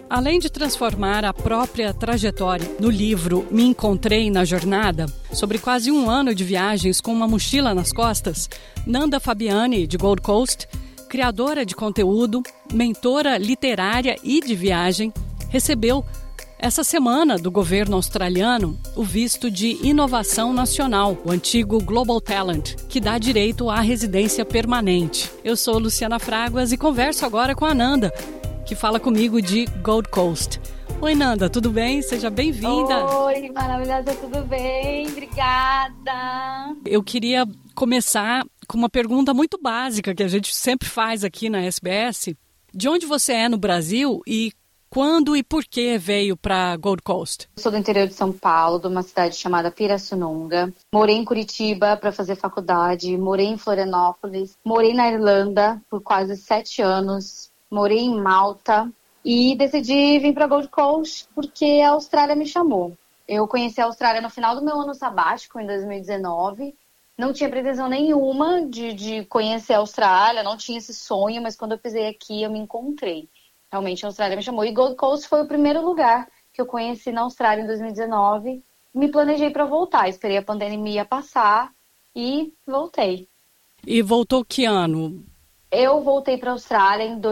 Além de transformar a própria trajetória no livro Me Encontrei na Jornada, sobre quase um ano de viagens com uma mochila nas costas, Nanda Fabiani, de Gold Coast, criadora de conteúdo, mentora literária e de viagem, recebeu essa semana do governo australiano o visto de inovação nacional, o antigo Global Talent, que dá direito à residência permanente. Eu sou Luciana Fraguas e converso agora com a Nanda, que fala comigo de Gold Coast. Oi, Nanda, tudo bem? Seja bem-vinda. Oi, maravilhosa, tudo bem? Obrigada. Eu queria começar com uma pergunta muito básica que a gente sempre faz aqui na SBS. De onde você é no Brasil e quando e por que veio para Gold Coast? Eu sou do interior de São Paulo, de uma cidade chamada Pirassununga. Morei em Curitiba para fazer faculdade, morei em Florianópolis, morei na Irlanda por quase 7 anos. Morei em Malta e decidi vir para Gold Coast porque a Austrália me chamou. Eu conheci a Austrália no final do meu ano sabático, em 2019. Não tinha pretensão nenhuma de conhecer a Austrália, não tinha esse sonho, mas quando eu pisei aqui eu me encontrei. Realmente a Austrália me chamou. E Gold Coast foi o primeiro lugar que eu conheci na Austrália em 2019. Me planejei para voltar, esperei a pandemia passar e voltei. E voltou que ano? Eu voltei para a Austrália em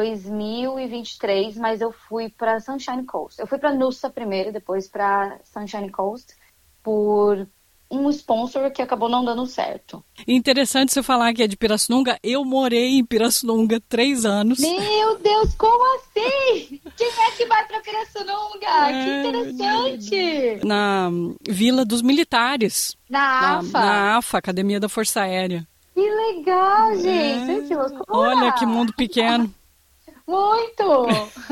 2023, mas eu fui para Sunshine Coast. Eu fui para Noosa primeiro, depois para Sunshine Coast, por um sponsor que acabou não dando certo. Interessante você falar que é de Pirassununga. Eu morei em Pirassununga 3 anos. Meu Deus, como assim? Quem é que vai para Pirassununga? Que interessante! Na Vila dos Militares. Na AFA? Na AFA, Academia da Força Aérea. Que legal, gente! Que loucura! Olha que mundo pequeno. Muito!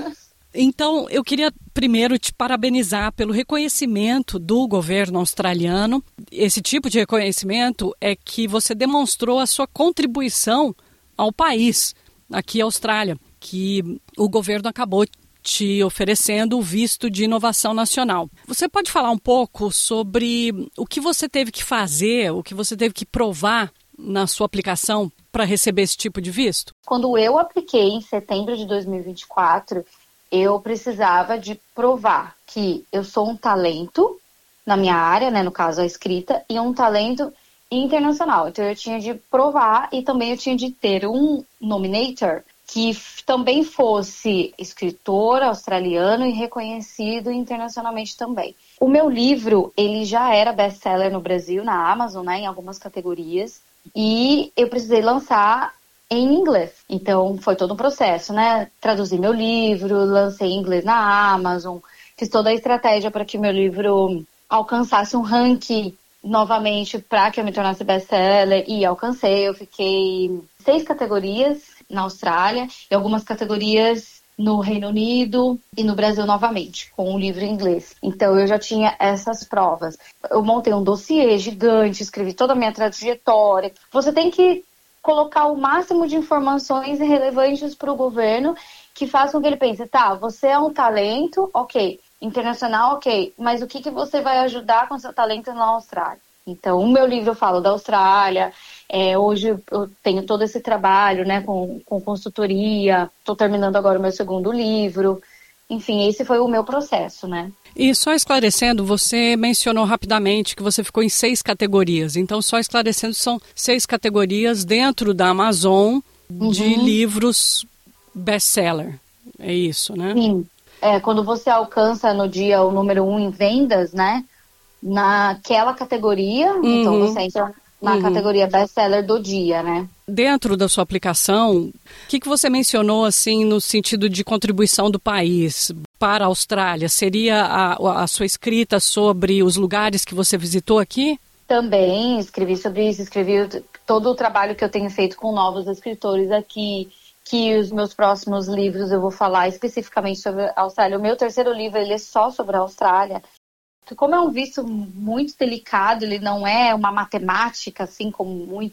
Então, eu queria primeiro te parabenizar pelo reconhecimento do governo australiano. Esse tipo de reconhecimento é que você demonstrou a sua contribuição ao país, aqui a Austrália, que o governo acabou te oferecendo o visto de inovação nacional. Você pode falar um pouco sobre o que você teve que fazer, o que você teve que provar na sua aplicação para receber esse tipo de visto? Quando eu apliquei em setembro de 2024, eu precisava de provar que eu sou um talento na minha área, né, no caso a escrita, e um talento internacional. Então eu tinha de provar e também eu tinha de ter um nominator que também fosse escritor australiano e reconhecido internacionalmente também. O meu livro, ele já era best-seller no Brasil, na Amazon, né, em algumas categorias, e eu precisei lançar em inglês. Então, foi todo um processo, né? Traduzi meu livro, lancei em inglês na Amazon, fiz toda a estratégia para que meu livro alcançasse um ranking novamente para que eu me tornasse best-seller, e alcancei. Eu fiquei em 6 categorias na Austrália e algumas categorias no Reino Unido e no Brasil novamente, com o livro em inglês. Então, eu já tinha essas provas. Eu montei um dossiê gigante, escrevi toda a minha trajetória. Você tem que colocar o máximo de informações relevantes para o governo que façam com que ele pense, tá, você é um talento, ok, internacional, ok, mas o que você vai ajudar com seu talento na Austrália? Então, o meu livro eu falo da Austrália, hoje eu tenho todo esse trabalho, né, com consultoria, estou terminando agora o meu segundo livro, enfim, esse foi o meu processo, né. E só esclarecendo, você mencionou rapidamente que você ficou em 6 categorias. Então, só esclarecendo, são 6 categorias dentro da Amazon de livros best-seller. É isso, né? Sim. Quando você alcança no dia o número 1 em vendas, né? Naquela categoria, então você entra na categoria best-seller do dia, né? Dentro da sua aplicação, o que você mencionou, assim, no sentido de contribuição do país para a Austrália? Seria a sua escrita sobre os lugares que você visitou aqui? Também escrevi sobre isso, escrevi todo o trabalho que eu tenho feito com novos escritores aqui, que os meus próximos livros eu vou falar especificamente sobre a Austrália. O meu terceiro livro, ele é só sobre a Austrália. Como é um visto muito delicado, ele não é uma matemática, assim como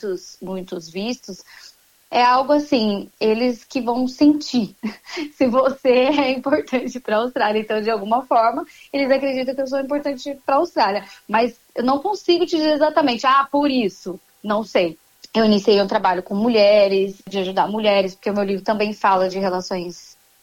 muitos vistos, é algo assim, eles que vão sentir se você é importante para a Austrália. Então, de alguma forma, eles acreditam que eu sou importante para a Austrália. Mas eu não consigo te dizer exatamente, por isso, não sei. Eu iniciei um trabalho com mulheres, de ajudar mulheres, porque o meu livro também fala de relações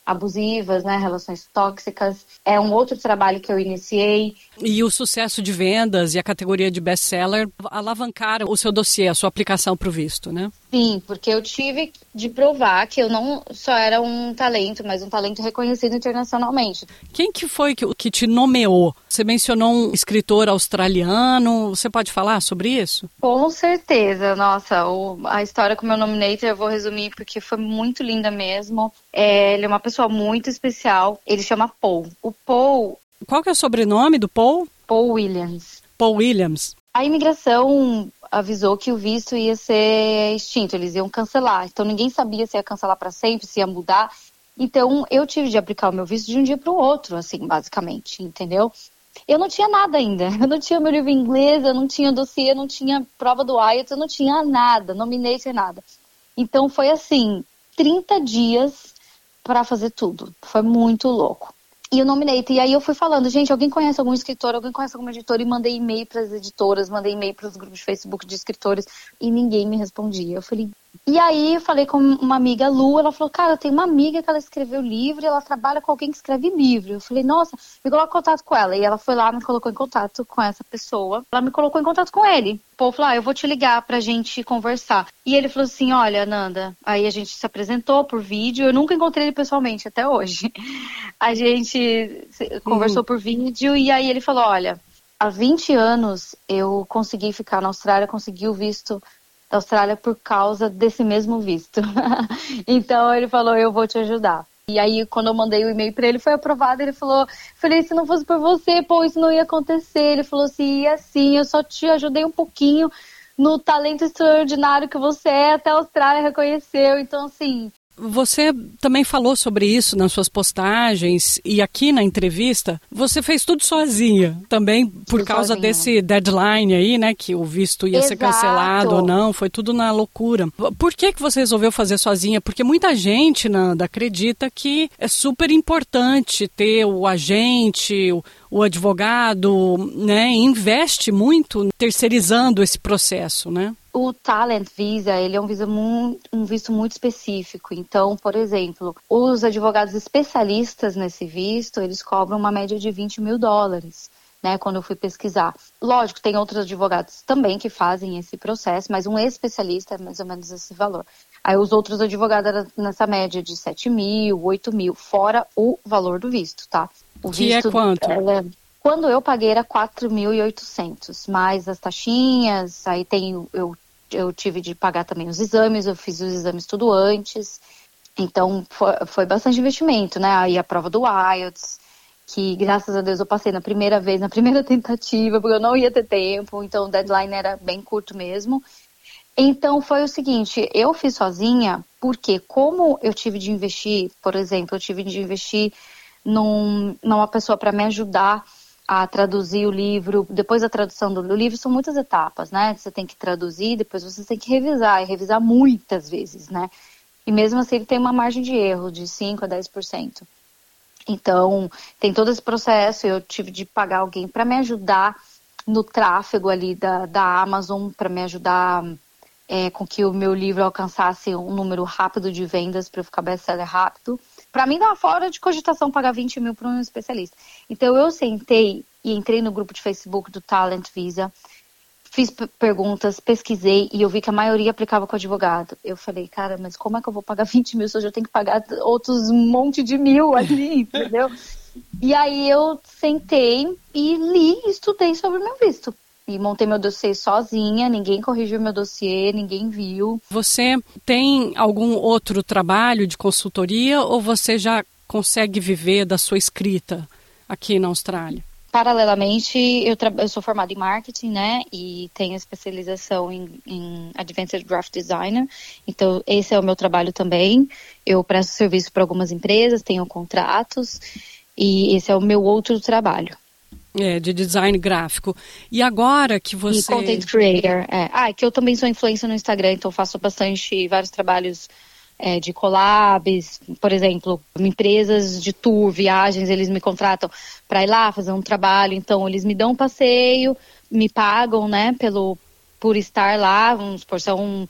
abusivas, né, relações tóxicas. É um outro trabalho que eu iniciei. E o sucesso de vendas e a categoria de best-seller alavancaram o seu dossiê, a sua aplicação para o visto, né? Sim, porque eu tive de provar que eu não só era um talento, mas um talento reconhecido internacionalmente. Quem que foi que te nomeou? Você mencionou um escritor australiano, você pode falar sobre isso? Com certeza, nossa, a história com o meu nominator eu vou resumir porque foi muito linda mesmo. Ele é uma pessoa muito especial, ele chama Paul. O Paul... Qual que é o sobrenome do Paul? Paul Williams. Paul Williams. A imigração avisou que o visto ia ser extinto, eles iam cancelar. Então ninguém sabia se ia cancelar para sempre, se ia mudar. Então eu tive de aplicar o meu visto de um dia para o outro, assim, basicamente, entendeu? Eu não tinha nada ainda. Eu não tinha meu livro em inglês, eu não tinha dossiê, eu não tinha prova do IELTS, eu não tinha nada, nominator, nada. Então foi assim, 30 dias para fazer tudo. Foi muito louco. E eu nominei, e aí eu fui falando, gente, alguém conhece algum escritor, alguém conhece alguma editora? E mandei e-mail para as editoras, mandei e-mail para os grupos de Facebook de escritores, e ninguém me respondia. Eu falei... E aí eu falei com uma amiga, Lu, ela falou, cara, tem uma amiga que ela escreveu livro e ela trabalha com alguém que escreve livro. Eu falei, nossa, me coloca em contato com ela. E ela foi lá, me colocou em contato com essa pessoa. Ela me colocou em contato com ele. O povo falou, eu vou te ligar pra gente conversar. E ele falou assim, olha, Nanda, aí a gente se apresentou por vídeo, eu nunca encontrei ele pessoalmente até hoje. A gente conversou por vídeo e aí ele falou, olha, há 20 anos eu consegui ficar na Austrália, consegui o visto da Austrália por causa desse mesmo visto. Então ele falou, eu vou te ajudar. E aí quando eu mandei o e-mail para ele, foi aprovado, ele falou, falei, se não fosse por você, pô, isso não ia acontecer. Ele falou assim, ia sim, eu só te ajudei um pouquinho no talento extraordinário que você é, até a Austrália reconheceu. Então assim... Você também falou sobre isso nas suas postagens e aqui na entrevista, você fez tudo sozinha, também por causa desse deadline aí, né, que o visto ia ser cancelado ou não, foi tudo na loucura. Por que você resolveu fazer sozinha? Porque muita gente, Nanda, acredita que é super importante ter o agente, o advogado, né, investe muito terceirizando esse processo, né? O Talent Visa, ele é um visto muito específico. Então, por exemplo, os advogados especialistas nesse visto, eles cobram uma média de $20 mil, né, quando eu fui pesquisar. Lógico, tem outros advogados também que fazem esse processo, mas um especialista é mais ou menos esse valor. Aí os outros advogados eram nessa média de 7 mil, 8 mil, fora o valor do visto, tá? O que visto, é quanto? Quando eu paguei era 4.800, mais as taxinhas, aí eu tive de pagar também os exames, eu fiz os exames tudo antes, então foi bastante investimento, né? Aí a prova do IELTS, que graças a Deus eu passei na primeira vez, na primeira tentativa, porque eu não ia ter tempo, então o deadline era bem curto mesmo. Então foi o seguinte, eu fiz sozinha, porque como eu tive de investir, por exemplo, eu tive de investir numa pessoa para me ajudar a traduzir o livro. Depois da tradução do livro, são muitas etapas, né? Você tem que traduzir, depois você tem que revisar, e revisar muitas vezes, né? E mesmo assim ele tem uma margem de erro de 5% a 10%. Então, tem todo esse processo, eu tive de pagar alguém para me ajudar no tráfego ali da Amazon, para me ajudar com que o meu livro alcançasse um número rápido de vendas, para eu ficar best-seller rápido. Para mim, não é fora de cogitação pagar 20 mil para um especialista. Então, eu sentei e entrei no grupo de Facebook do Talent Visa, fiz perguntas, pesquisei e eu vi que a maioria aplicava com advogado. Eu falei, cara, mas como é que eu vou pagar 20 mil se eu já tenho que pagar outros monte de mil ali, entendeu? E aí eu sentei e li e estudei sobre o meu visto. E montei meu dossiê sozinha, ninguém corrigiu meu dossiê, ninguém viu. Você tem algum outro trabalho de consultoria ou você já consegue viver da sua escrita aqui na Austrália? Paralelamente, eu sou formada em marketing, né? E tenho especialização em Advanced Graphic Designer. Então, esse é o meu trabalho também. Eu presto serviço para algumas empresas, tenho contratos. E esse é o meu outro trabalho. De design gráfico. E agora que você... E content creator. Que eu também sou influencer no Instagram, então faço vários trabalhos de collabs. Por exemplo, empresas de tour, viagens, eles me contratam para ir lá fazer um trabalho. Então, eles me dão um passeio, me pagam, né, por estar lá, vamos supor, se é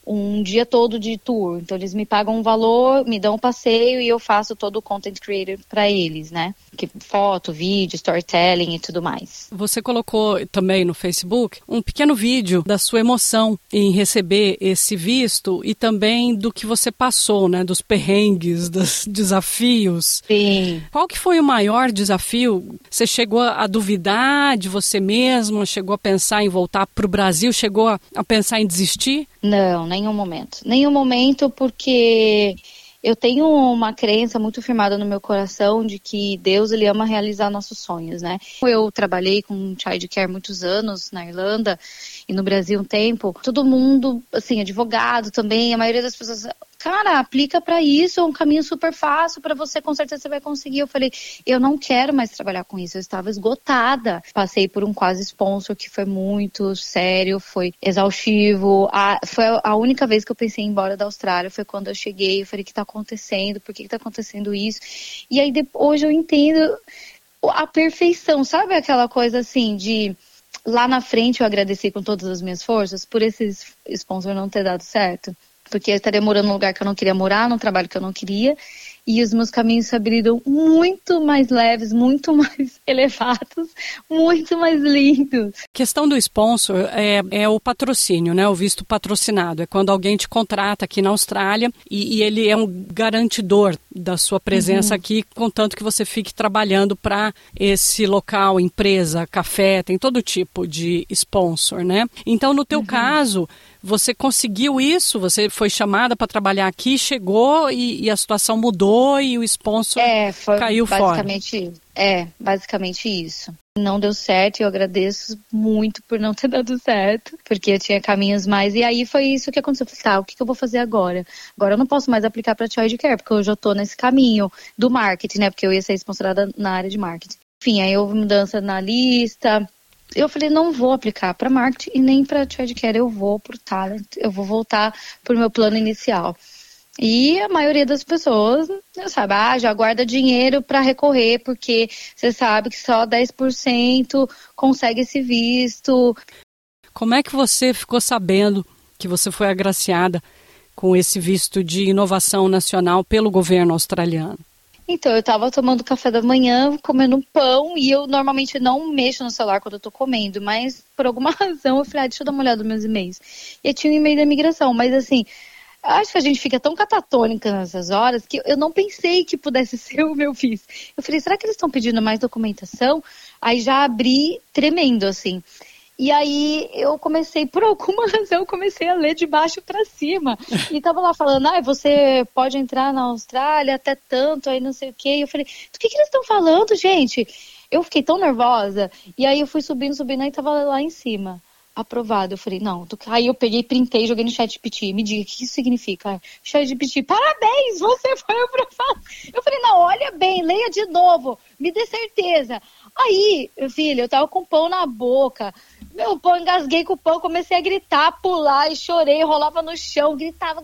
um dia todo de tour. Então eles me pagam um valor, me dão um passeio e eu faço todo o content creator para eles, né? Foto, vídeo, storytelling e tudo mais. Você colocou também no Facebook um pequeno vídeo da sua emoção em receber esse visto e também do que você passou, né? Dos perrengues, dos desafios. Sim. Qual que foi o maior desafio? Você chegou a duvidar de você mesma? Chegou a pensar em voltar para o Brasil? Chegou a pensar em desistir? Não, nenhum momento. Nenhum momento, porque eu tenho uma crença muito firmada no meu coração de que Deus, ele ama realizar nossos sonhos, né? Eu trabalhei com childcare muitos anos na Irlanda e no Brasil um tempo. Todo mundo, assim, advogado também, a maioria das pessoas... Cara, aplica para isso, é um caminho super fácil para você, com certeza você vai conseguir. Eu falei, eu não quero mais trabalhar com isso, eu estava esgotada. Passei por um quase sponsor que foi muito sério, foi exaustivo. Foi a única vez que eu pensei em ir embora da Austrália, foi quando eu cheguei, eu falei, o que está acontecendo? Por que está acontecendo isso? E aí hoje eu entendo a perfeição, sabe aquela coisa assim de... Lá na frente eu agradeci com todas as minhas forças por esse sponsor não ter dado certo. Porque eu estaria morando num lugar que eu não queria morar, num trabalho que eu não queria, e os meus caminhos se abriram muito mais leves, muito mais elevados, muito mais lindos. A questão do sponsor é o patrocínio, né? O visto patrocinado. É quando alguém te contrata aqui na Austrália e ele é um garantidor da sua presença aqui, contanto que você fique trabalhando para esse local, empresa, café, tem todo tipo de sponsor, né? Então, no teu caso... Você conseguiu isso? Você foi chamada para trabalhar aqui, chegou e a situação mudou e o sponsor caiu fora? Basicamente isso. Não deu certo e eu agradeço muito por não ter dado certo, porque eu tinha caminhos mais. E aí foi isso que aconteceu. Eu falei, tá, o que eu vou fazer agora? Agora eu não posso mais aplicar para childcare, porque eu já tô nesse caminho do marketing, né? Porque eu ia ser sponsorada na área de marketing. Enfim, aí houve mudança na lista. Eu falei, não vou aplicar para marketing e nem para childcare, eu vou por talent, eu vou voltar pro meu plano inicial. E a maioria das pessoas, sabe, já guarda dinheiro para recorrer, porque você sabe que só 10% consegue esse visto. Como é que você ficou sabendo que você foi agraciada com esse visto de inovação nacional pelo governo australiano? Então, eu tava tomando café da manhã, comendo pão, e eu normalmente não mexo no celular quando eu tô comendo, mas por alguma razão eu falei, deixa eu dar uma olhada nos meus e-mails. E eu tinha um e-mail da imigração, mas assim, acho que a gente fica tão catatônica nessas horas que eu não pensei que pudesse ser o meu visto. Eu falei, será que eles estão pedindo mais documentação? Aí já abri tremendo, assim. E aí eu comecei, por alguma razão, comecei a ler de baixo para cima. E tava lá falando, você pode entrar na Austrália até tanto, aí não sei o quê. E eu falei, do que eles estão falando, gente? Eu fiquei tão nervosa. E aí eu fui subindo, aí tava lá em cima. Aprovado. Eu falei, não. Aí eu peguei, printei, joguei no ChatGPT. Me diga, o que isso significa? ChatGPT, parabéns, você foi aprovado. Eu falei, não, olha bem, leia de novo, me dê certeza. Aí, filha, eu tava com pão na boca. Meu pão, engasguei com o pão, comecei a gritar, pular e chorei, rolava no chão, gritava.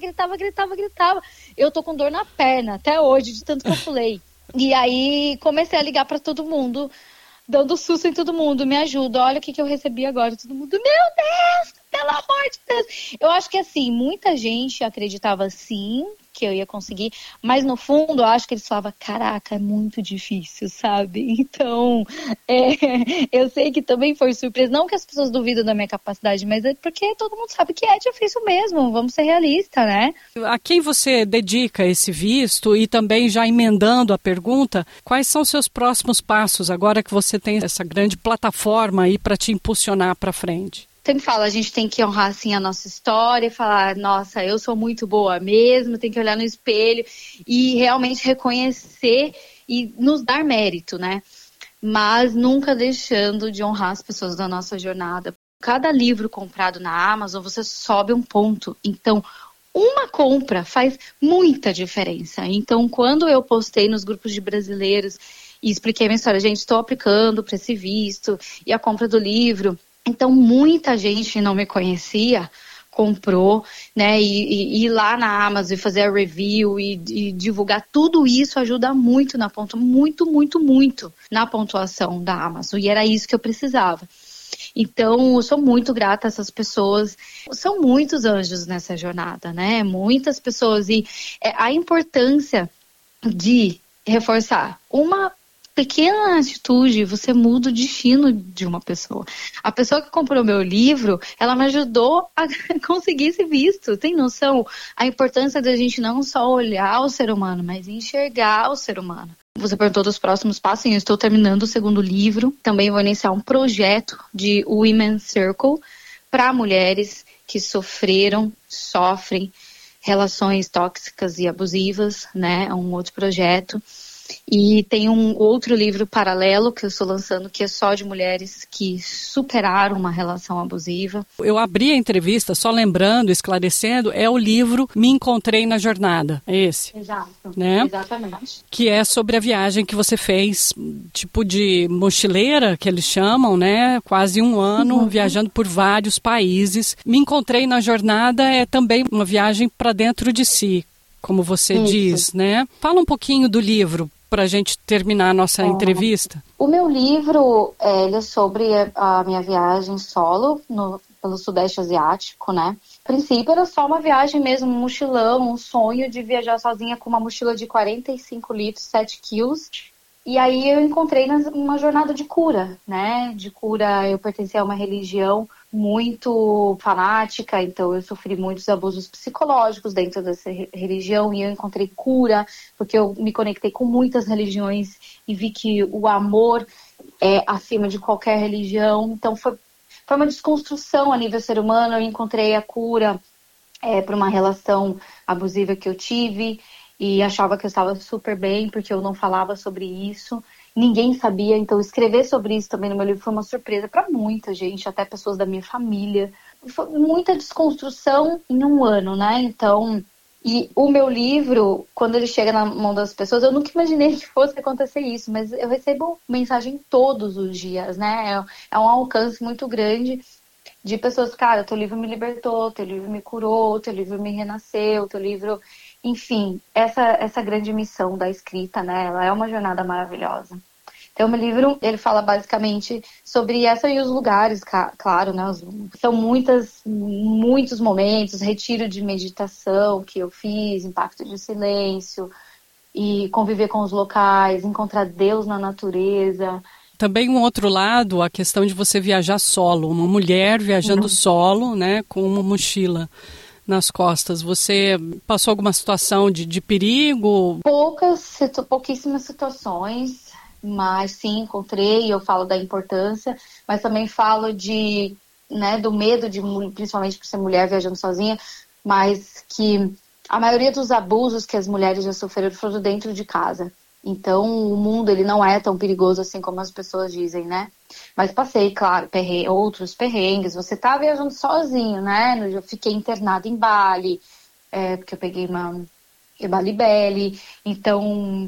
Eu tô com dor na perna, até hoje, de tanto que eu pulei. E aí comecei a ligar pra todo mundo, dando susto em todo mundo, me ajuda, olha o que eu recebi agora, todo mundo, meu Deus, pelo amor de Deus. Eu acho que assim, muita gente acreditava sim, que eu ia conseguir, mas no fundo eu acho que eles falavam, caraca, é muito difícil, sabe? Então, eu sei que também foi surpresa, não que as pessoas duvidam da minha capacidade, mas é porque todo mundo sabe que é difícil mesmo, vamos ser realistas, né? A quem você dedica esse visto e também já emendando a pergunta, quais são os seus próximos passos agora que você tem essa grande plataforma aí para te impulsionar para frente? Sempre falo, a gente tem que honrar assim a nossa história e falar, nossa, eu sou muito boa mesmo, tem que olhar no espelho e realmente reconhecer e nos dar mérito, né? Mas nunca deixando de honrar as pessoas da nossa jornada. Cada livro comprado na Amazon, você sobe um ponto. Então, uma compra faz muita diferença. Então, quando eu postei nos grupos de brasileiros e expliquei minha história, gente, estou aplicando para esse visto e a compra do livro. Então, muita gente não me conhecia, comprou, né, e ir lá na Amazon e fazer a review e divulgar, tudo isso ajuda muito muito na pontuação da Amazon, e era isso que eu precisava. Então, eu sou muito grata a essas pessoas. São muitos anjos nessa jornada, né? Muitas pessoas. E a importância de reforçar uma pequena atitude, você muda o destino de uma pessoa. A pessoa que comprou meu livro, ela me ajudou a conseguir esse visto. Tem noção? A importância da gente não só olhar o ser humano, mas enxergar o ser humano. Você perguntou dos próximos passos, e eu estou terminando o segundo livro. Também vou iniciar um projeto de Women's Circle para mulheres que sofrem relações tóxicas e abusivas, né? É um outro projeto. E tem um outro livro paralelo que eu estou lançando, que é só de mulheres que superaram uma relação abusiva. Eu abri a entrevista só lembrando, esclarecendo, é o livro Me Encontrei na Jornada, é esse. Exato, né? Exatamente. Que é sobre a viagem que você fez, tipo de mochileira, que eles chamam, né? Quase um ano, viajando por vários países. Me Encontrei na Jornada é também uma viagem para dentro de si, como você diz, né? Fala um pouquinho do livro, para a gente terminar a nossa entrevista. O meu livro ele é sobre a minha viagem solo pelo Sudeste Asiático, né? A princípio era só uma viagem mesmo, um mochilão, um sonho de viajar sozinha com uma mochila de 45 litros, 7 quilos. E aí eu encontrei uma jornada de cura, né? De cura, eu pertencia a uma religião muito fanática, então eu sofri muitos abusos psicológicos dentro dessa religião e eu encontrei cura, porque eu me conectei com muitas religiões e vi que o amor é acima de qualquer religião. Então foi uma desconstrução a nível ser humano, eu encontrei a cura para uma relação abusiva que eu tive e achava que eu estava super bem porque eu não falava sobre isso. Ninguém sabia, então escrever sobre isso também no meu livro foi uma surpresa para muita gente, até pessoas da minha família. Foi muita desconstrução em um ano, né? Então, e o meu livro, quando ele chega na mão das pessoas, eu nunca imaginei que fosse acontecer isso, mas eu recebo mensagem todos os dias, né? É um alcance muito grande de pessoas, cara, teu livro me libertou, teu livro me curou, teu livro me renasceu, teu livro... Enfim, essa grande missão da escrita, né? Ela é uma jornada maravilhosa. Então, meu livro, ele fala basicamente sobre essa e os lugares, claro, né? São muitos momentos, retiro de meditação que eu fiz, impacto de silêncio, e conviver com os locais, encontrar Deus na natureza. Também um outro lado, a questão de você viajar solo, uma mulher viajando solo, né? Com uma mochila nas costas. Você passou alguma situação de perigo? Pouquíssimas situações, mas sim, encontrei, eu falo da importância, mas também falo do medo, principalmente por ser mulher viajando sozinha, mas que a maioria dos abusos que as mulheres já sofreram foram dentro de casa. Então, o mundo ele não é tão perigoso assim como as pessoas dizem, né? Mas passei, claro, outros perrengues. Você tá viajando sozinho, né? Eu fiquei internada em Bali, porque eu peguei uma Bali. Então,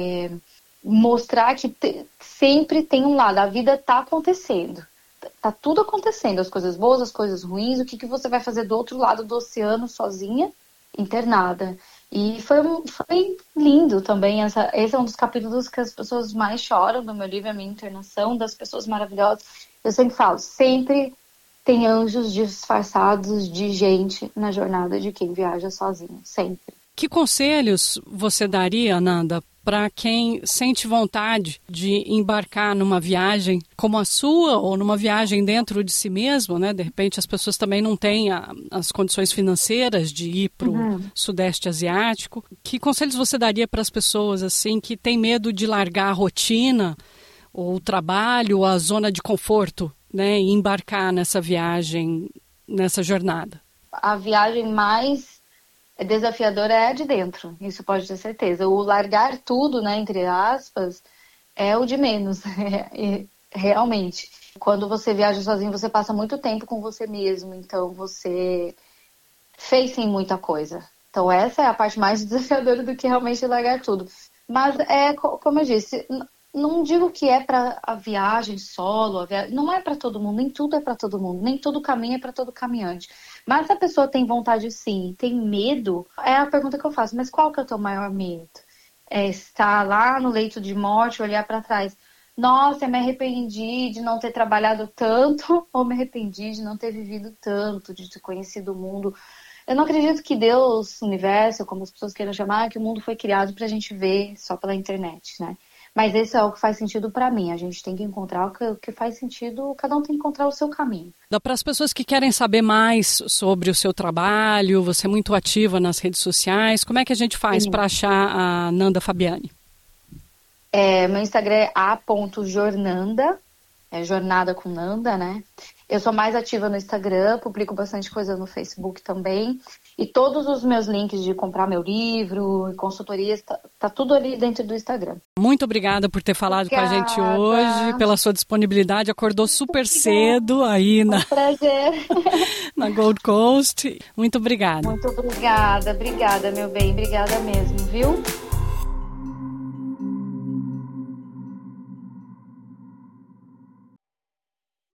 mostrar que sempre tem um lado. A vida tá acontecendo. Tá tudo acontecendo. As coisas boas, as coisas ruins. O que você vai fazer do outro lado do oceano sozinha, internada? E foi lindo também. Esse é um dos capítulos que as pessoas mais choram no meu livro, a minha internação, das pessoas maravilhosas. Eu sempre falo, sempre tem anjos disfarçados de gente na jornada de quem viaja sozinho, sempre. Que conselhos você daria, Ananda, para quem sente vontade de embarcar numa viagem como a sua ou numa viagem dentro de si mesmo, né? De repente as pessoas também não têm as condições financeiras de ir para o Sudeste Asiático. Que conselhos você daria para as pessoas assim que têm medo de largar a rotina ou o trabalho ou a zona de conforto, né? E embarcar nessa viagem, nessa jornada? A viagem mais desafiadora é a de dentro, isso pode ter certeza. O largar tudo, né, entre aspas, é o de menos, realmente. Quando você viaja sozinho, você passa muito tempo com você mesmo, então você fez sem muita coisa. Então essa é a parte mais desafiadora do que realmente largar tudo. Mas como eu disse, não digo que é para a viagem solo, não é para todo mundo, nem tudo é para todo mundo, nem todo caminho é para todo caminhante. Mas se a pessoa tem vontade sim, tem medo, é a pergunta que eu faço, mas qual que é o teu maior medo? É estar lá no leito de morte, olhar para trás. nossa, eu me arrependi de não ter trabalhado tanto, ou me arrependi de não ter vivido tanto, de ter conhecido o mundo. Eu não acredito que Deus, o universo, como as pessoas queiram chamar, que o mundo foi criado pra gente ver só pela internet, né? Mas esse é o que faz sentido pra mim. A gente tem que encontrar o que faz sentido, cada um tem que encontrar o seu caminho. Para as pessoas que querem saber mais sobre o seu trabalho, você é muito ativa nas redes sociais, como é que a gente faz para achar a Nanda Fabiani? Meu Instagram é a.jornanda, jornada com Nanda, né? Eu sou mais ativa no Instagram, publico bastante coisa no Facebook também. E todos os meus links de comprar meu livro e consultorias, tá tudo ali dentro do Instagram. Muito obrigada por ter falado com a gente hoje, pela sua disponibilidade. Acordou super cedo aí Prazer. na Gold Coast. Muito obrigada. Muito obrigada, meu bem. Obrigada mesmo, viu?